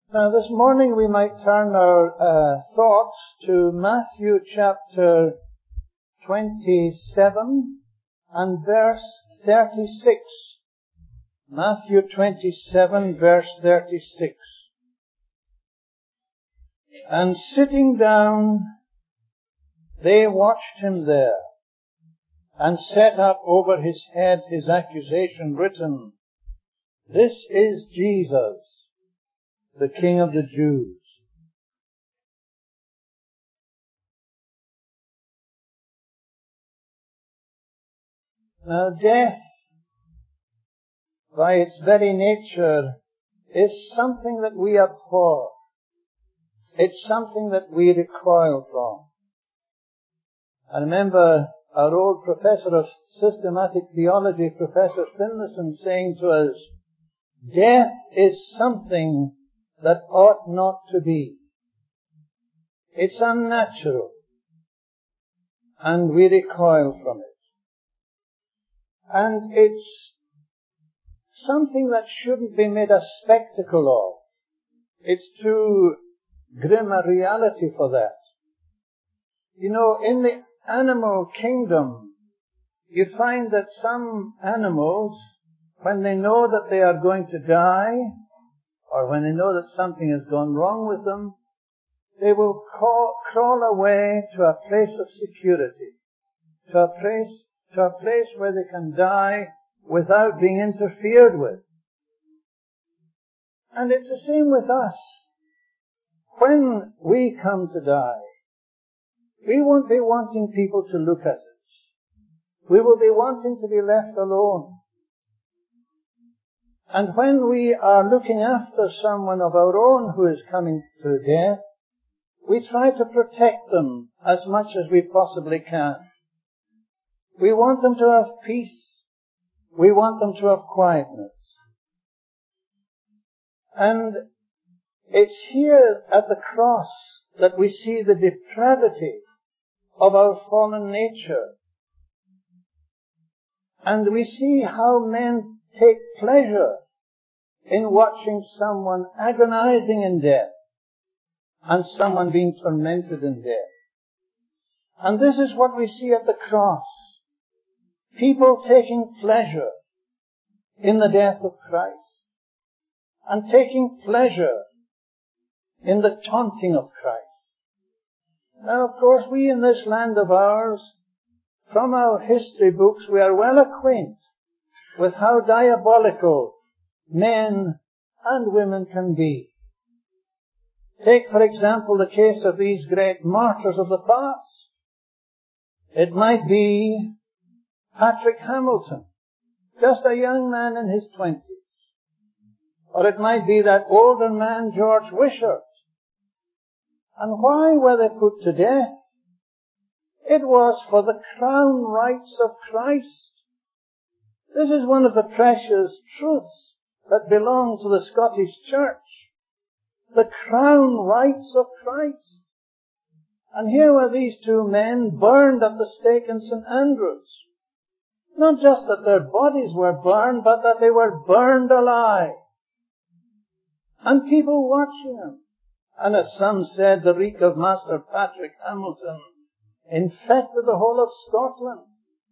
Now this morning we might turn our thoughts to Matthew chapter 27 and verse 36. Matthew 27 verse 36. And sitting down, they watched him there, and set up over his head his accusation written, "This is Jesus, the King of the Jews." Now death, by its very nature, is something that we abhor. It's something that we recoil from. I remember our old professor of systematic theology, Professor Finlayson, saying to us, death is something that ought not to be. It's unnatural, and we recoil from it. And it's something that shouldn't be made a spectacle of. It's too grim a reality for that. You know, in the animal kingdom, you find that some animals, when they know that they are going to die, or when they know that something has gone wrong with them, they will crawl away to a place of security, to a place where they can die without being interfered with. And it's the same with us. When we come to die, we won't be wanting people to look at us. We will be wanting to be left alone. And when we are looking after someone of our own who is coming to death, we try to protect them as much as we possibly can. We want them to have peace. We want them to have quietness. And it's here at the cross that we see the depravity of our fallen nature. And we see how men take pleasure in watching someone agonizing in death and someone being tormented in death. And this is what we see at the cross. People taking pleasure in the death of Christ and taking pleasure in the taunting of Christ. Now, of course, we in this land of ours, from our history books, we are well acquainted with how diabolical men and women can be. Take, for example, the case of these great martyrs of the past. It might be Patrick Hamilton, just a young man in his 20s. Or it might be that older man, George Wishart. And why were they put to death? It was for the crown rights of Christ. This is one of the precious truths that belong to the Scottish Church. The crown rights of Christ. And here were these two men burned at the stake in St. Andrews. Not just that their bodies were burned, but that they were burned alive. And people watching them. And as some said, the reek of Master Patrick Hamilton infected the whole of Scotland.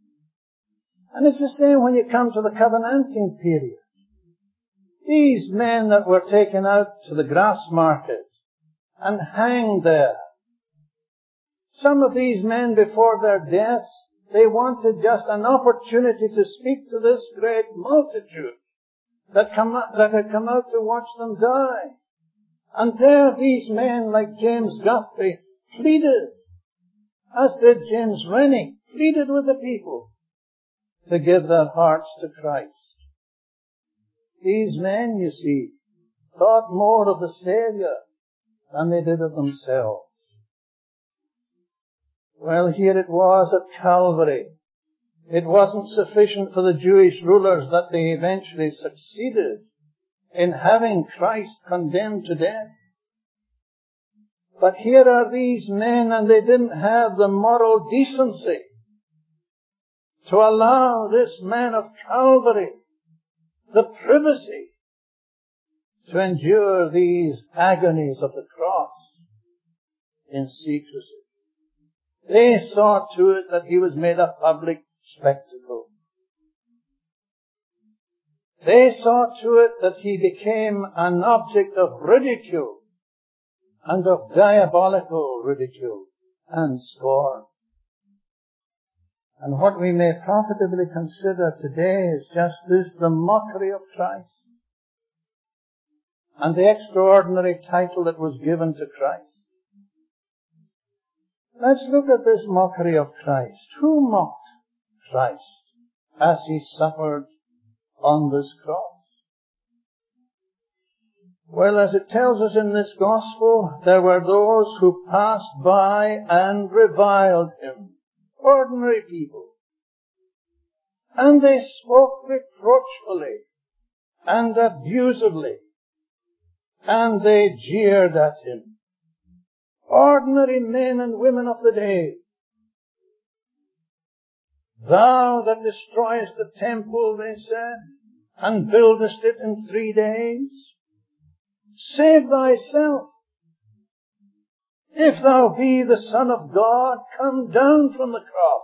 And it's the same when you come to the Covenanting period. These men that were taken out to the Grassmarket and hanged there. Some of these men before their deaths, they wanted just an opportunity to speak to this great multitude that had come out to watch them die. And there these men like James Guthrie pleaded, as did James Rennie, pleaded with the people to give their hearts to Christ. These men, you see, thought more of the Saviour than they did of themselves. Well, here it was at Calvary. It wasn't sufficient for the Jewish rulers that they eventually succeeded in having Christ condemned to death. But here are these men, and they didn't have the moral decency to allow this man of Calvary the privacy to endure these agonies of the cross in secrecy. They saw to it that he was made a public spectacle. They saw to it that he became an object of ridicule and of diabolical ridicule and scorn. And what we may profitably consider today is just this, the mockery of Christ and the extraordinary title that was given to Christ. Let's look at this mockery of Christ. Who mocked Christ as he suffered on this cross? Well, as it tells us in this gospel, there were those who passed by and reviled him. Ordinary people. And they spoke reproachfully and abusively. And they jeered at him. Ordinary men and women of the day. Thou that destroyest the temple, they said, and buildest it in 3 days, save thyself. If thou be the Son of God, come down from the cross.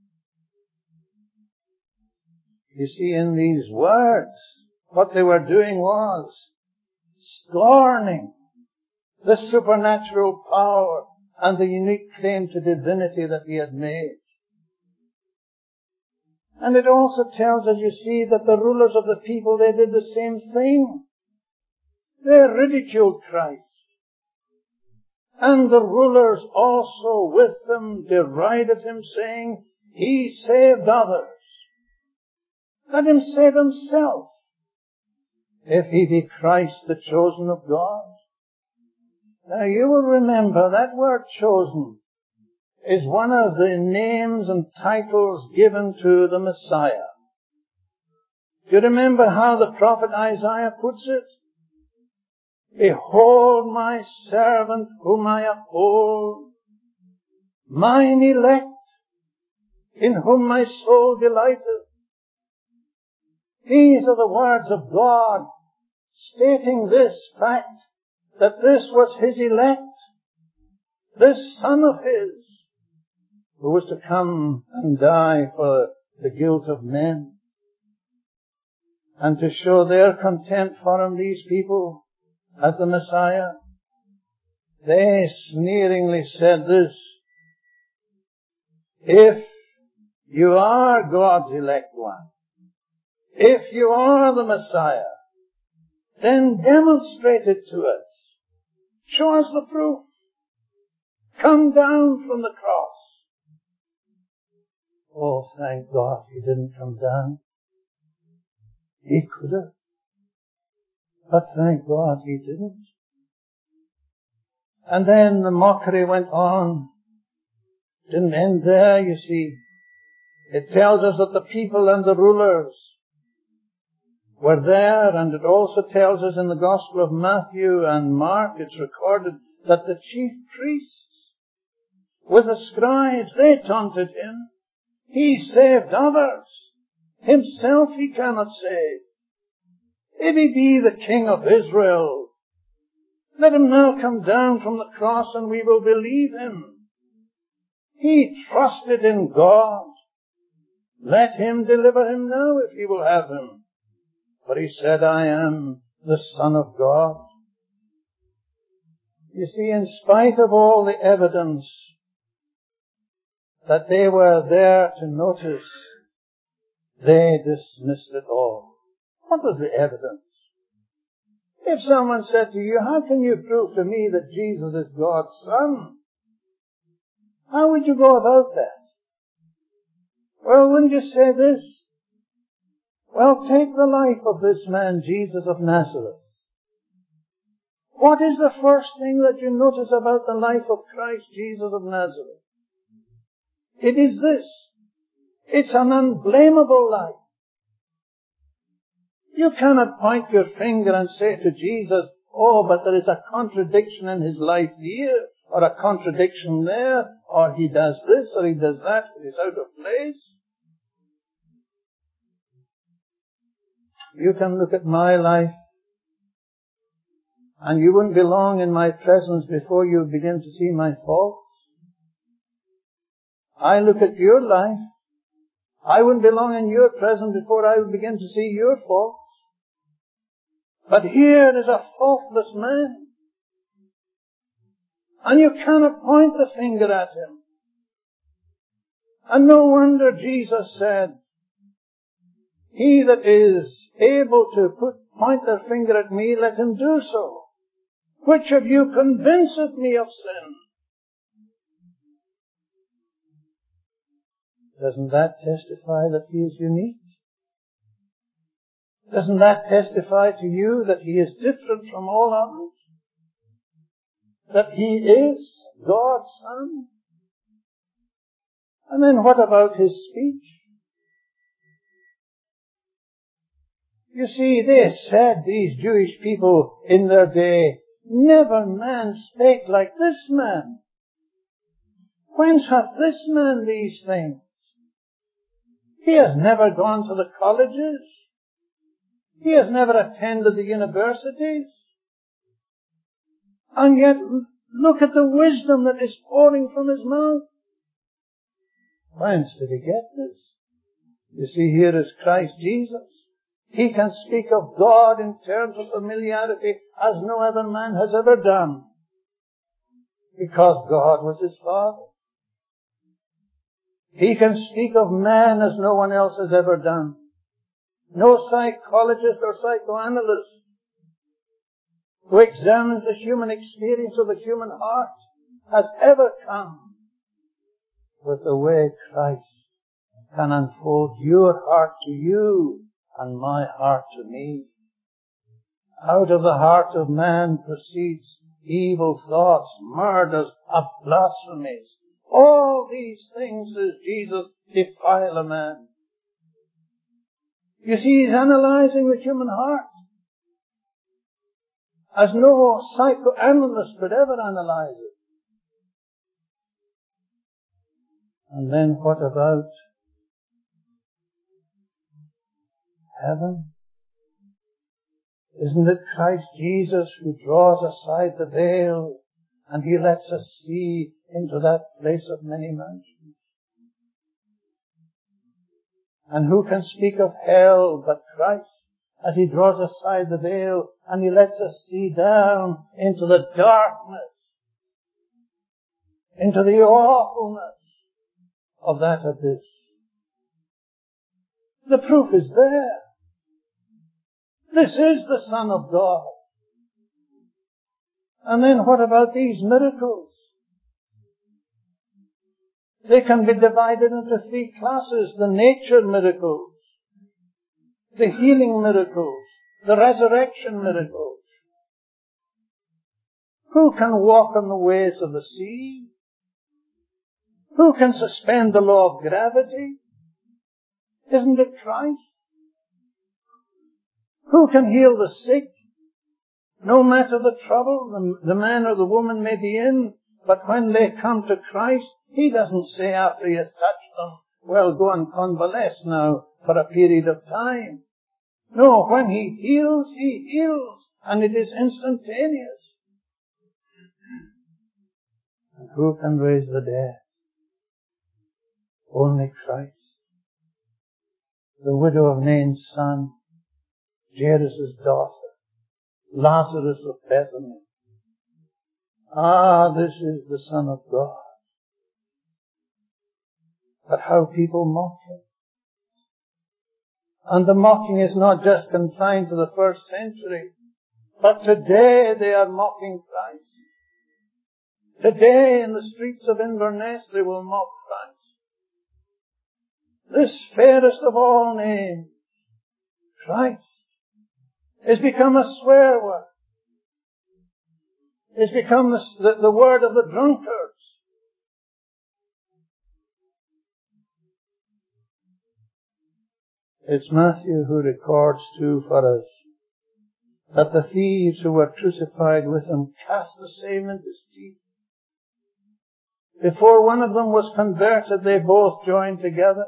You see, in these words, what they were doing was scorning the supernatural power and the unique claim to divinity that he had made. And it also tells us, you see, that the rulers of the people, they did the same thing. They ridiculed Christ. And the rulers also with them derided him, saying, he saved others. Let him save himself, if he be Christ, the chosen of God. Now you will remember that word chosen is one of the names and titles given to the Messiah. Do you remember how the prophet Isaiah puts it? Behold my servant whom I uphold, mine elect, in whom my soul delighteth. These are the words of God stating this fact, that this was his elect, this son of his, who was to come and die for the guilt of men. And to show their contempt for him, these people, as the Messiah, they sneeringly said this, if you are God's elect one, if you are the Messiah, then demonstrate it to us. Show us the proof. Come down from the cross. Oh, thank God he didn't come down. He could have. But thank God he didn't. And then the mockery went on. Didn't end there, you see. It tells us that the people and the rulers were there, and it also tells us in the Gospel of Matthew and Mark, it's recorded that the chief priests with the scribes, they taunted him. He saved others. Himself he cannot save. If he be the King of Israel, let him now come down from the cross and we will believe him. He trusted in God. Let him deliver him now if he will have him. But he said, I am the Son of God. You see, in spite of all the evidence that they were there to notice, they dismissed it all. What was the evidence? If someone said to you, how can you prove to me that Jesus is God's Son? How would you go about that? Well, wouldn't you say this? Well, take the life of this man, Jesus of Nazareth. What is the first thing that you notice about the life of Christ Jesus of Nazareth? It is this. It's an unblameable life. You cannot point your finger and say to Jesus, oh, but there is a contradiction in his life here, or a contradiction there, or he does this, or he does that, it is out of place. You can look at my life And you wouldn't be long in my presence before you begin to see my faults. I look at your life. I wouldn't be long in your presence before I would begin to see your faults. But here is a faultless man. And you cannot point the finger at him. And no wonder Jesus said, he that is able to point their finger at me, let him do so. Which of you convinceth me of sin? Doesn't that testify that he is unique? Doesn't that testify to you that he is different from all others? That he is God's Son? And then what about his speech? You see, they said, these Jewish people in their day, never man spake like this man. Whence hath this man these things? He has never gone to the colleges. He has never attended the universities. And yet, look at the wisdom that is pouring from his mouth. Whence did he get this? You see, here is Christ Jesus. He can speak of God in terms of familiarity as no other man has ever done. Because God was his Father. He can speak of man as no one else has ever done. No psychologist or psychoanalyst who examines the human experience of the human heart has ever come with the way Christ can unfold your heart to you and my heart to me. Out of the heart of man proceeds evil thoughts, murders, blasphemies. All these things, says Jesus, defile a man. You see, he's analyzing the human heart as no psychoanalyst could ever analyze it. And then what about heaven? Isn't it Christ Jesus who draws aside the veil and he lets us see into that place of many mansions? And who can speak of hell but Christ, as he draws aside the veil and he lets us see down into the darkness, into the awfulness of that abyss. The proof is there. This is the Son of God. And then what about these miracles? They can be divided into three classes: the nature miracles, the healing miracles, the resurrection miracles. Who can walk on the waves of the sea? Who can suspend the law of gravity? Isn't it Christ? Who can heal the sick? No matter the trouble the man or the woman may be in, but when they come to Christ, he doesn't say after he has touched them, well, go and convalesce now for a period of time. No, when he heals, and it is instantaneous. And who can raise the dead? Only Christ. The widow of Nain's son, Jairus' daughter, Lazarus of Bethany. Ah, this is the Son of God. But how people mock him. And the mocking is not just confined to the first century, but today they are mocking Christ. Today in the streets of Inverness they will mock Christ. This fairest of all names, Christ, has become a swear word. It's become the word of the drunkards. It's Matthew who records too for us that the thieves who were crucified with him cast the same into his teeth. Before one of them was converted, they both joined together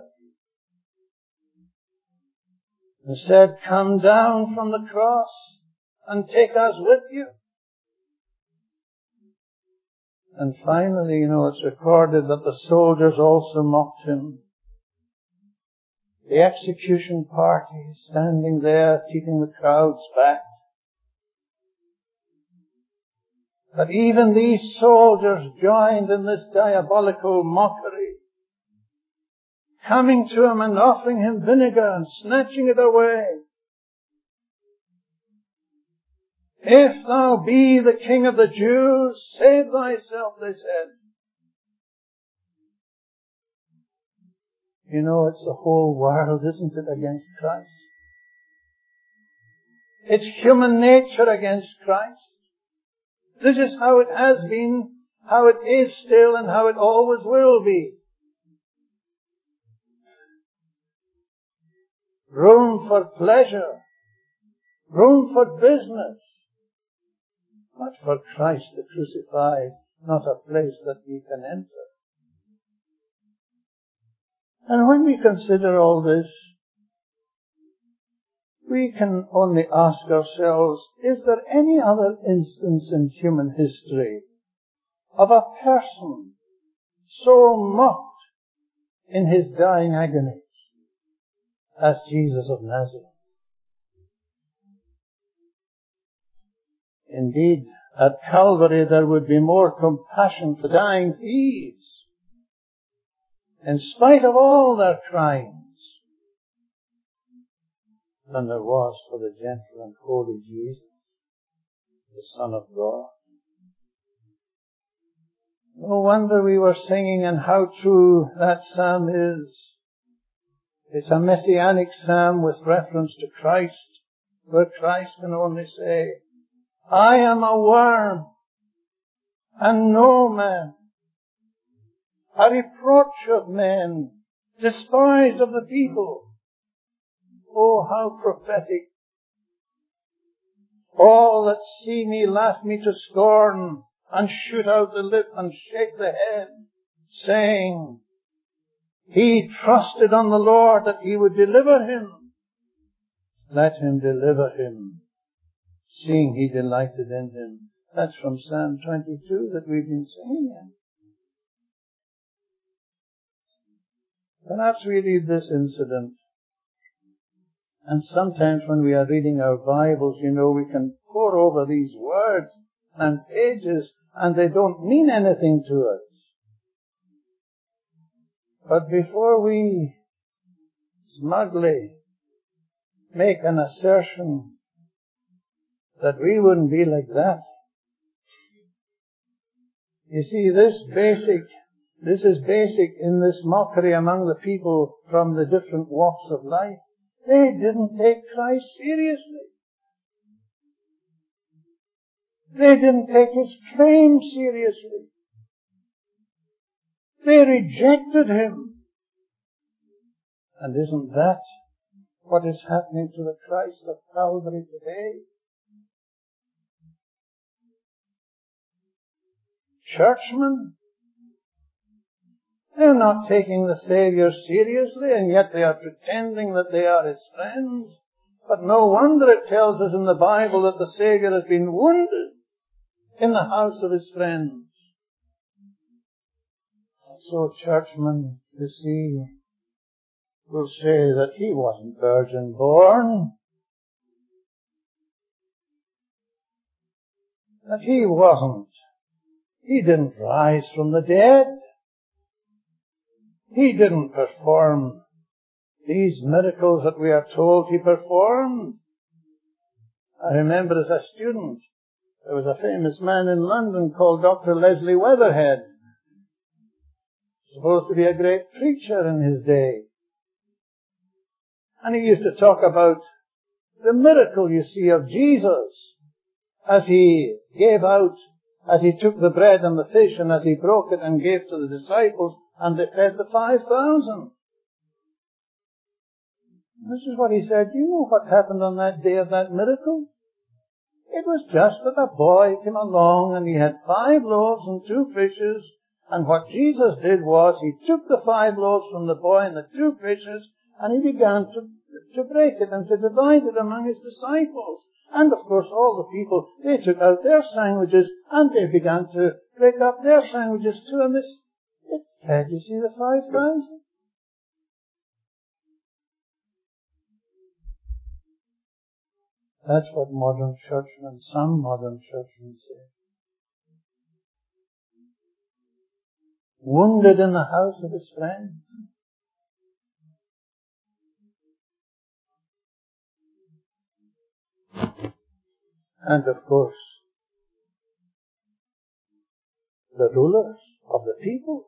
and said, "Come down from the cross and take us with you." And finally, it's recorded that the soldiers also mocked him. The execution party standing there, keeping the crowds back. But even these soldiers joined in this diabolical mockery, coming to him and offering him vinegar and snatching it away. If thou be the King of the Jews, save thyself, they said. It's the whole world, isn't it, against Christ? It's human nature against Christ. This is how it has been, how it is still, and how it always will be. Room for pleasure, room for business, but for Christ the crucified, not a place that we can enter. And when we consider all this, we can only ask ourselves, is there any other instance in human history of a person so mocked in his dying agonies as Jesus of Nazareth? Indeed, at Calvary there would be more compassion for dying thieves, in spite of all their crimes, than there was for the gentle and holy Jesus, the Son of God. No wonder we were singing, and how true that psalm is. It's a messianic psalm with reference to Christ, where Christ can only say, I am a worm, and no man, a reproach of men, despised of the people. Oh, how prophetic. All that see me laugh me to scorn, and shoot out the lip and shake the head, saying, He trusted on the Lord that He would deliver him. Let Him deliver him, seeing He delighted in him. That's from Psalm 22 that we've been singing. Perhaps we read this incident, and sometimes when we are reading our Bibles, we can pore over these words and pages, and they don't mean anything to us. But before we smugly make an assertion that we wouldn't be like that, you see, this is basic in this mockery among the people from the different walks of life. They didn't take Christ seriously. They didn't take His claim seriously. They rejected Him. And isn't that what is happening to the Christ of Calvary today? Churchmen, they're not taking the Savior seriously, and yet they are pretending that they are His friends. But no wonder it tells us in the Bible that the Savior has been wounded in the house of His friends. So churchmen, you see, will say that He wasn't virgin born, that He didn't rise from the dead. He didn't perform these miracles that we are told He performed. I remember as a student, there was a famous man in London called Dr. Leslie Weatherhead, supposed to be a great preacher in his day. And he used to talk about the miracle, you see, of Jesus as He took the bread and the fish, and as He broke it and gave to the disciples, and they fed the 5,000. This is what he said. Do you know what happened on that day of that miracle? It was just that a boy came along and he had 5 loaves and 2 fishes, and what Jesus did was He took the 5 loaves from the boy and the 2 fishes, and He began to break it and to divide it among His disciples. And of course all the people, they took out their sandwiches and they began to break up their sandwiches too, and this, it fed, you see, the 5,000. That's what modern churchmen, some modern churchmen say. Wounded in the house of his friend. And of course, the rulers of the people.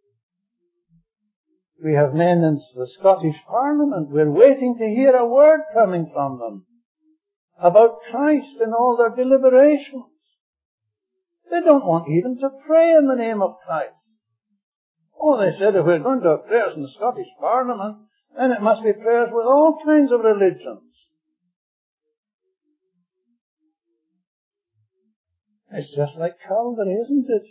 We have men in the Scottish Parliament. We're waiting to hear a word coming from them about Christ in all their deliberations. They don't want even to pray in the name of Christ. Oh, they said if we're going to have prayers in the Scottish Parliament, then it must be prayers with all kinds of religions. It's just like Calvary, isn't it?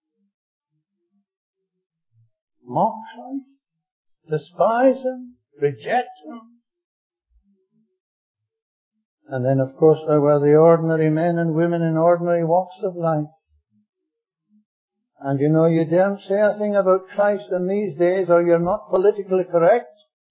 Mock Christ, despise Him, reject Him. And then, of course, there were the ordinary men and women in ordinary walks of life. And you know, you daren't say a thing about Christ in these days or you're not politically correct.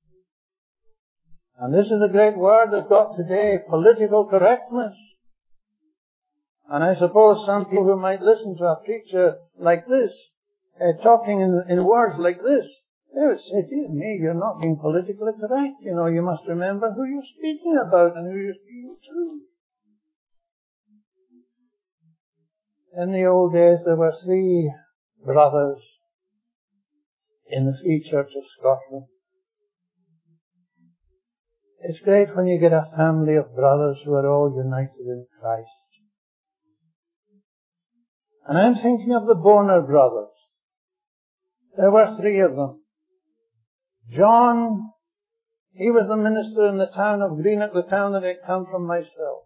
And this is a great word that's got today, political correctness. And I suppose some people who might listen to a preacher like this, talking in words like this, they would say, dear me, you're not being politically correct. You know, you must remember who you're speaking about and who you're speaking to. In the old days, there were 3 brothers in the Free Church of Scotland. It's great when you get a family of brothers who are all united in Christ. And I'm thinking of the Bonner brothers. There were 3 of them. John, he was the minister in the town of Greenock, the town that I come from myself.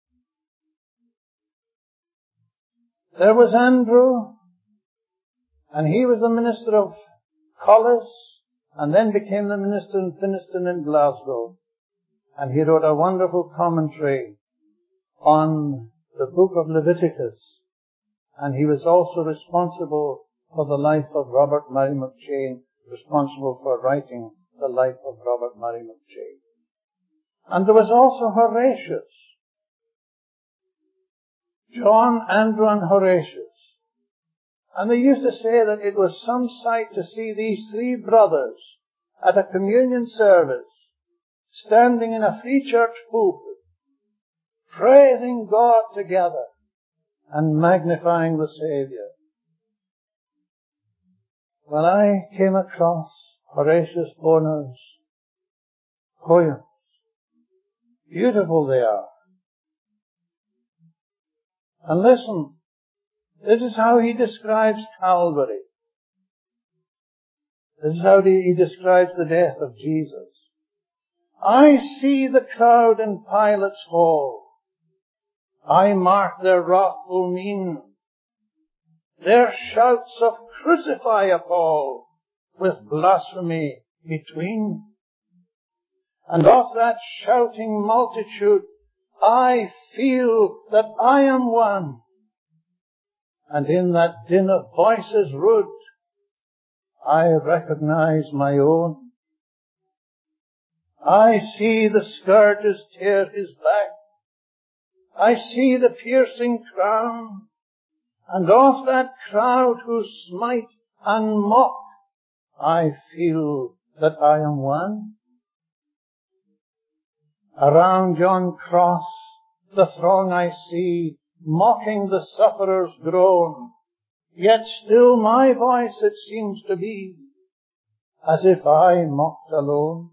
There was Andrew, and he was the minister of Collis, and then became the minister in Finiston in Glasgow. And he wrote a wonderful commentary on the book of Leviticus. And he was also responsible for the life of Robert Murray McCheyne, responsible for writing the life of Robert Murray McCheyne. And there was also Horatius. John, Andrew, and Horatius. And they used to say that it was some sight to see these 3 brothers at a communion service, standing in a Free Church pulpit, praising God together and magnifying the Saviour. Well, I came across Horatius Bonner's poems. Beautiful they are. And listen, this is how he describes Calvary. This is how he describes the death of Jesus. I see the crowd in Pilate's hall. I mark their wrathful mien. Their shouts of crucify appall, with blasphemy between. And of that shouting multitude, I feel that I am one. And in that din of voices rude, I recognize my own. I see the scourges tear his back. I see the piercing crown. And of that crowd who smite and mock, I feel that I am one. Around yon cross, the throng I see, mocking the sufferer's groan. Yet still my voice it seems to be, as if I mocked alone.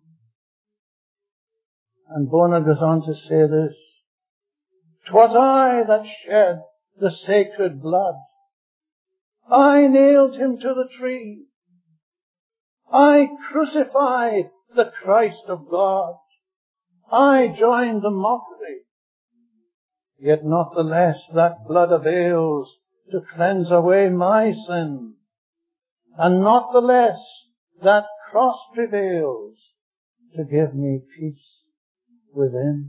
And Bonner goes on to say this, 'Twas I that shed the sacred blood. I nailed him to the tree. I crucified the Christ of God. I joined the mockery. Yet not the less that blood avails to cleanse away my sin. And not the less that cross prevails to give me peace within.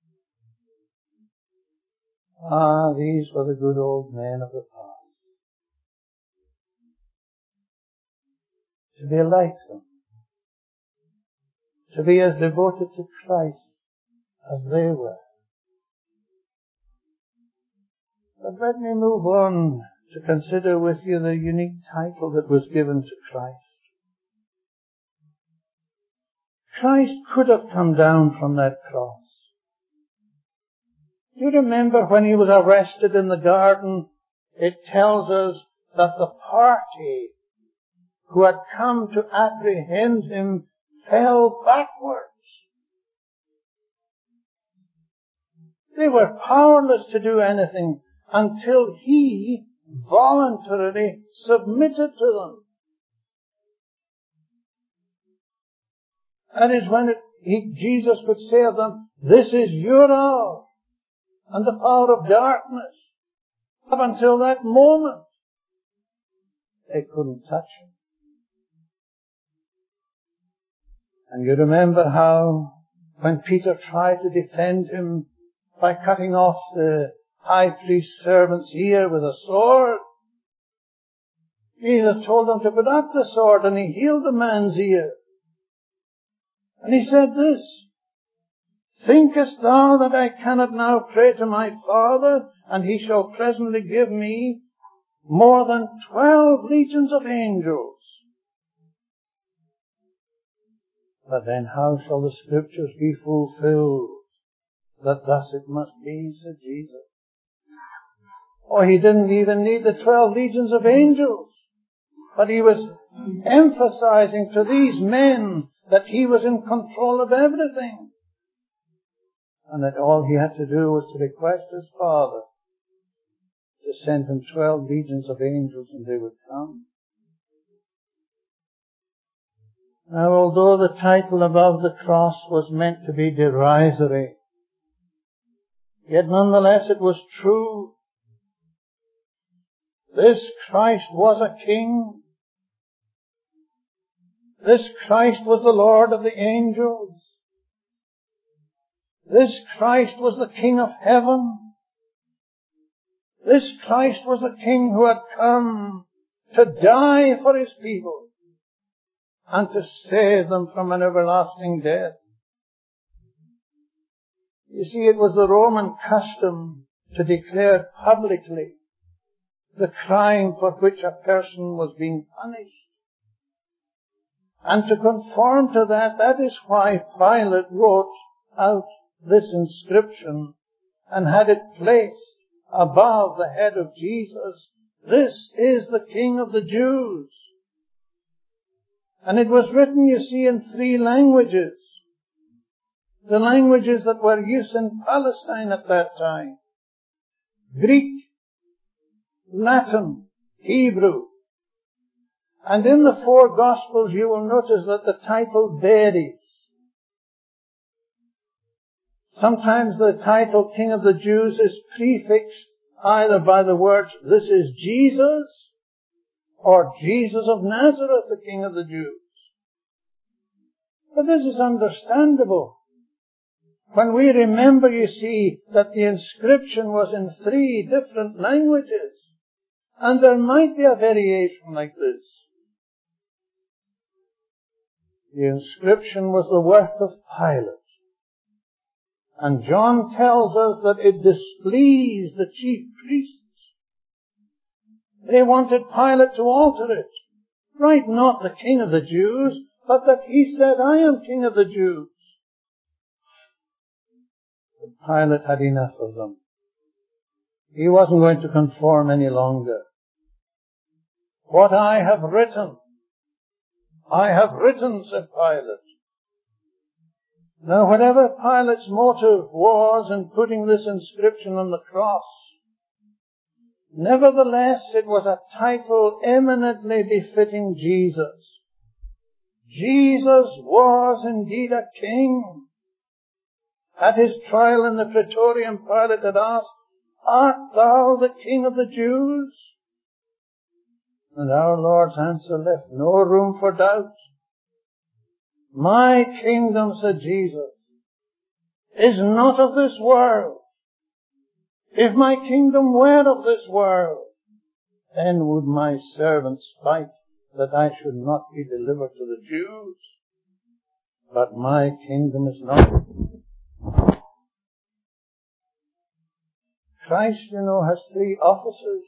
Ah, these were the good old men of the past. to be like them, to be as devoted to Christ as they were. But let me move on to consider with you the unique title that was given to Christ. Christ could have come down from that cross. Do you remember when he was arrested in the garden? It tells us that the party who had come to apprehend him fell backwards. They were powerless to do anything until he voluntarily submitted to them. That is when Jesus could say of them, "This is your hour," and the power of darkness. Up until that moment, they couldn't touch him. And you remember how when Peter tried to defend him by cutting off the high priest's servant's ear with a sword, Jesus told him to put up the sword, and he healed the man's ear. And he said this, "Thinkest thou that I cannot now pray to my Father, and he shall presently give me more than 12 legions of angels? But then how shall the Scriptures be fulfilled, that thus it must be," said Jesus. Oh, he didn't even need the 12 legions of angels. But he was emphasizing to these men that he was in control of everything. And that all he had to do was to request his Father to send him 12 legions of angels, and they would come. Now, although the title above the cross was meant to be derisory, yet nonetheless it was true. This Christ was a king. This Christ was the Lord of the angels. This Christ was the King of heaven. This Christ was the King who had come to die for his people and to save them from an everlasting death. You see, it was the Roman custom to declare publicly the crime for which a person was being punished. And to conform to that, that is why Pilate wrote out this inscription and had it placed above the head of Jesus. "This is the King of the Jews." And it was written, you see, in 3 languages. The languages that were used in Palestine at that time: Greek, Latin, Hebrew. And in the 4 Gospels you will notice that the title varies. Sometimes the title King of the Jews is prefixed either by the words, "This is Jesus," or "Jesus of Nazareth, the King of the Jews." But this is understandable. When we remember, you see, that the inscription was in 3 different languages, and there might be a variation like this. The inscription was the work of Pilate. And John tells us that it displeased the chief priests. They wanted Pilate to alter it. Write not the King of the Jews, but that he said, "I am King of the Jews." But Pilate had enough of them. He wasn't going to conform any longer. "What I have written, said Pilate. Now, whatever Pilate's motive was in putting this inscription on the cross, nevertheless it was a title eminently befitting Jesus. Jesus was indeed a king. At his trial in the Praetorium, Pilate had asked, "Art thou the King of the Jews?" And our Lord's answer left no room for doubt. "My kingdom," said Jesus, "is not of this world. If my kingdom were of this world, then would my servants fight that I should not be delivered to the Jews. But my kingdom is not. Christ, has 3 offices.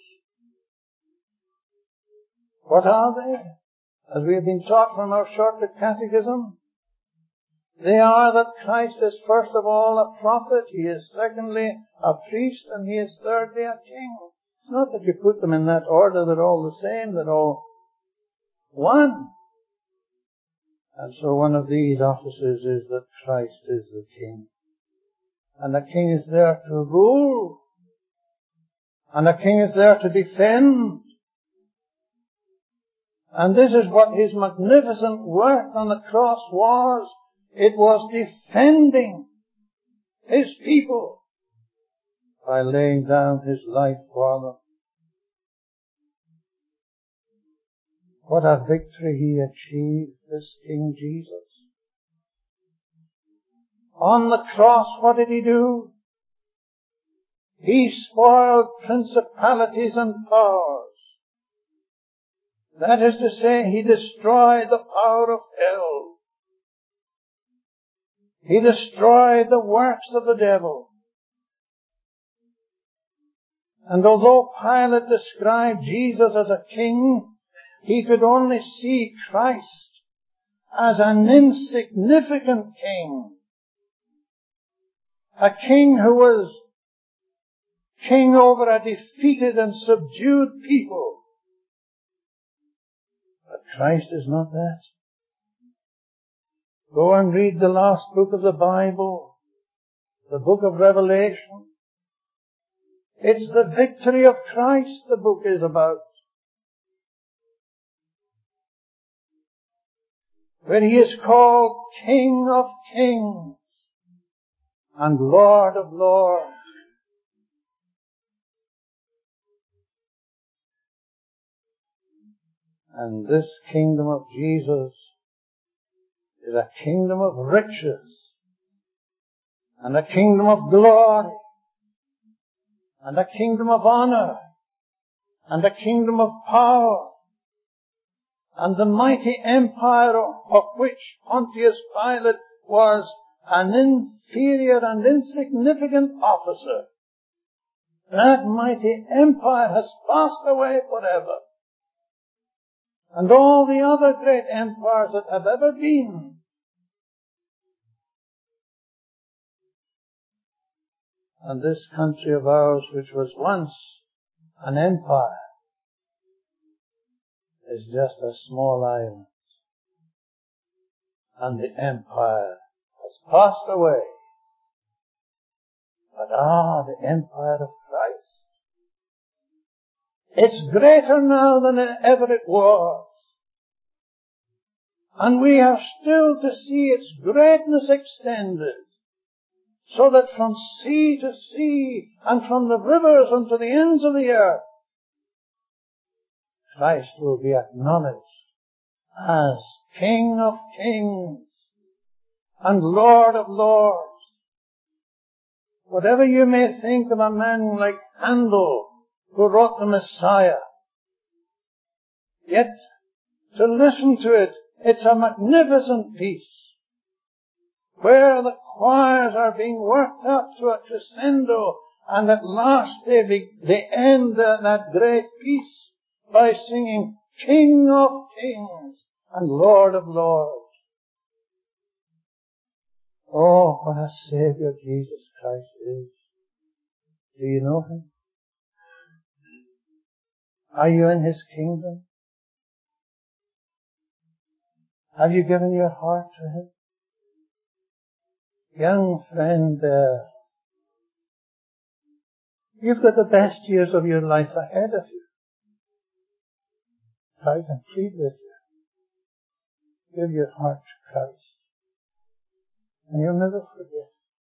What are they? As we have been taught from our shorter catechism, they are that Christ is first of all a prophet, He is secondly a priest, and He is thirdly a king. It's not that you put them in that order, they're all the same, they're all one. And so one of these offices is that Christ is the king. And the king is there to rule. And the king is there to defend. And this is what His magnificent work on the cross was. It was defending His people by laying down His life for them. What a victory He achieved, this King Jesus. On the cross, what did He do? He spoiled principalities and powers. That is to say, He destroyed the power of hell. He destroyed the works of the devil. And although Pilate described Jesus as a king, he could only see Christ as an insignificant king. A king who was king over a defeated and subdued people. But Christ is not that. Go and read the last book of the Bible, the book of Revelation. It's the victory of Christ the book is about. Where He is called King of Kings and Lord of Lords. And this kingdom of Jesus is a kingdom of riches and a kingdom of glory and a kingdom of honor and a kingdom of power. And the mighty empire of which Pontius Pilate was an inferior and insignificant officer, that mighty empire has passed away forever. And all the other great empires that have ever been and this country of ours, which was once an empire, is just a small island. And the empire has passed away. But the empire of Christ. It's greater now than ever it was. And we are still to see its greatness extended. So that from sea to sea and from the rivers unto the ends of the earth, Christ will be acknowledged as King of Kings and Lord of Lords. Whatever you may think of a man like Handel, who wrote the Messiah, yet to listen to it, it's a magnificent piece, where the choirs are being worked up to a crescendo, and at last they end that great piece by singing King of Kings and Lord of Lords. Oh, what a Saviour Jesus Christ is. Do you know Him? Are you in His kingdom? Have you given your heart to Him? Young friend, you've got the best years of your life ahead of you. I can plead with you. Give your heart to Christ. And you'll never forget.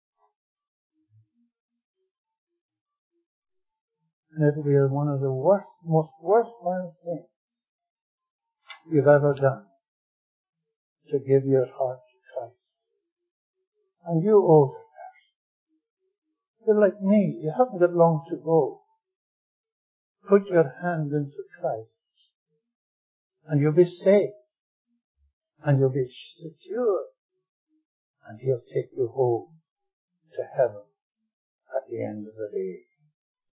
And it'll be one of the most worthwhile things you've ever done, to give your heart to Christ. And you older person, you're like me, you haven't got long to go. Put your hand into Christ And you'll be safe. And you'll be secure. And He'll take you home to heaven at the end of the day.